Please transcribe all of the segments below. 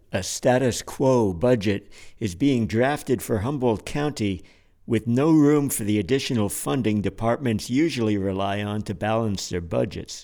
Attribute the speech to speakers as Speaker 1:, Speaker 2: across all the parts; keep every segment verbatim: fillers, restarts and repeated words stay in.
Speaker 1: A status quo budget is being drafted for Humboldt County with no room for the additional funding departments usually rely on to balance their budgets.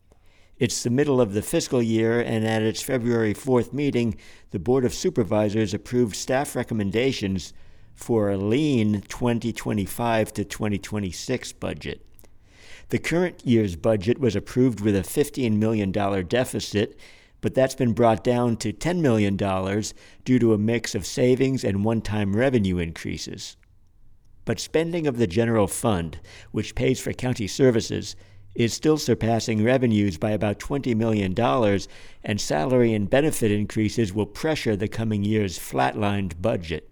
Speaker 1: It's the middle of the fiscal year, and at its February fourth meeting, the Board of Supervisors approved staff recommendations for a lean twenty twenty-five to twenty twenty-six budget. The current year's budget was approved with a fifteen million dollars deficit, but that's been brought down to ten million dollars due to a mix of savings and one-time revenue increases. But spending of the general fund, which pays for county services, is still surpassing revenues by about twenty million dollars, and salary and benefit increases will pressure the coming year's flatlined budget.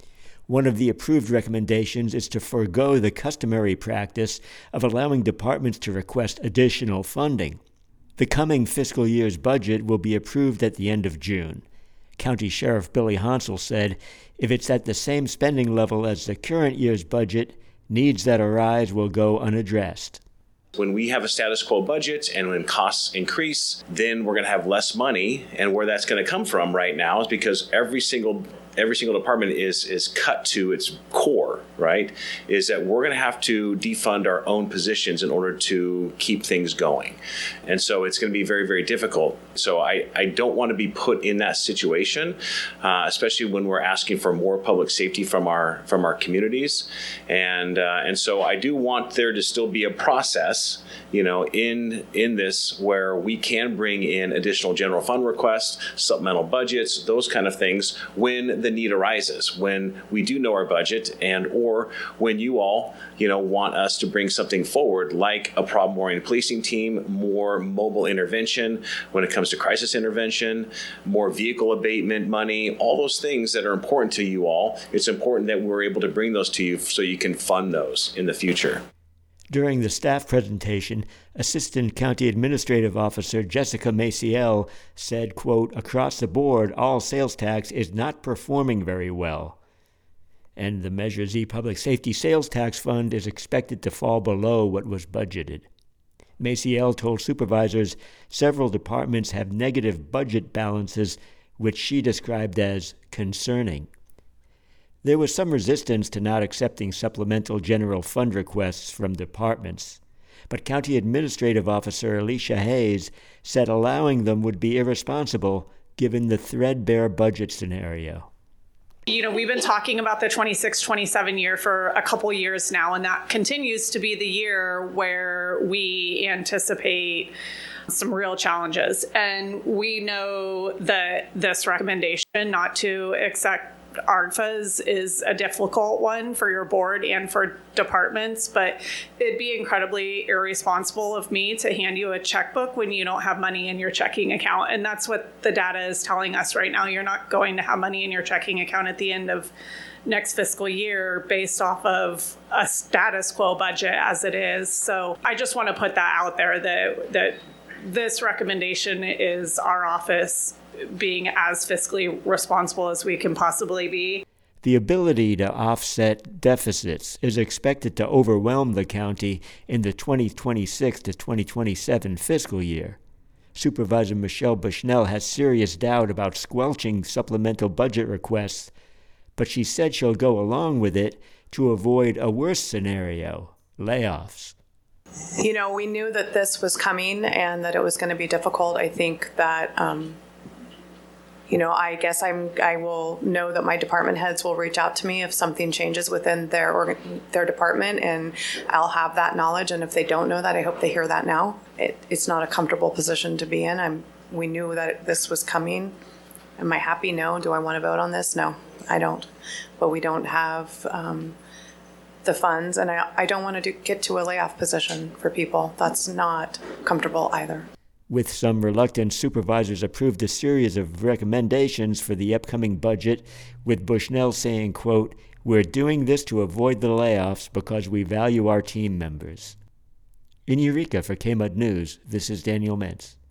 Speaker 1: One of the approved recommendations is to forego the customary practice of allowing departments to request additional funding. The coming fiscal year's budget will be approved at the end of June. County Sheriff Billy Hansel said, if it's at the same spending level as the current year's budget, needs that arise will go unaddressed.
Speaker 2: When we have a status quo budget and when costs increase, then we're going to have less money. And where that's going to come from right now is because every single every single department is is cut to its core, right? Is that we're going to have to defund our own positions in order to keep things going. And so it's going to be very, very difficult. So I, I don't want to be put in that situation, uh, especially when we're asking for more public safety from our from our communities. And uh, and so I do want there to still be a process, you know, in in this where we can bring in additional general fund requests, supplemental budgets, those kind of things when the need arises, when we do know our budget, and or when you all, you know, want us to bring something forward like a problem-oriented policing team, more mobile intervention when it comes to crisis intervention, more vehicle abatement money, all those things that are important to you all. It's important that we're able to bring those to you so you can fund those in the future.
Speaker 1: During the staff presentation, Assistant County Administrative Officer Jessica Maciel said, quote, across the board, all sales tax is not performing very well. And the Measure Z Public Safety Sales Tax Fund is expected to fall below what was budgeted. Maciel told supervisors several departments have negative budget balances, which she described as concerning. There was some resistance to not accepting supplemental general fund requests from departments, but County Administrative Officer Alicia Hayes said allowing them would be irresponsible given the threadbare budget scenario.
Speaker 3: You know, we've been talking about the twenty-six twenty-seven year for a couple years now, and that continues to be the year where we anticipate some real challenges. And we know that this recommendation not to accept A R G F As is a difficult one for your board and for departments, but it'd be incredibly irresponsible of me to hand you a checkbook when you don't have money in your checking account. And that's what the data is telling us right now. You're not going to have money in your checking account at the end of next fiscal year based off of a status quo budget as it is. So I just want to put that out there that, that this recommendation is our office being as fiscally responsible as we can possibly be.
Speaker 1: The ability to offset deficits is expected to overwhelm the county in the twenty twenty-six to twenty twenty-seven fiscal year. Supervisor Michelle Bushnell has serious doubt about squelching supplemental budget requests, but she said she'll go along with it to avoid a worse scenario, layoffs.
Speaker 4: You know, we knew that this was coming and that it was going to be difficult. I think that um, You know, I guess I'm. I will know that my department heads will reach out to me if something changes within their organ, their department, and I'll have that knowledge. And if they don't know that, I hope they hear that now. It, it's not a comfortable position to be in. I'm. We knew that this was coming. Am I happy? No. Do I want to vote on this? No, I don't. But we don't have um, the funds, and I. I don't want to do, get to a layoff position for people. That's not comfortable either.
Speaker 1: With some reluctance, supervisors approved a series of recommendations for the upcoming budget, with Bushnell saying, quote, we're doing this to avoid the layoffs because we value our team members. In Eureka for K M U D News, this is Daniel Mentz.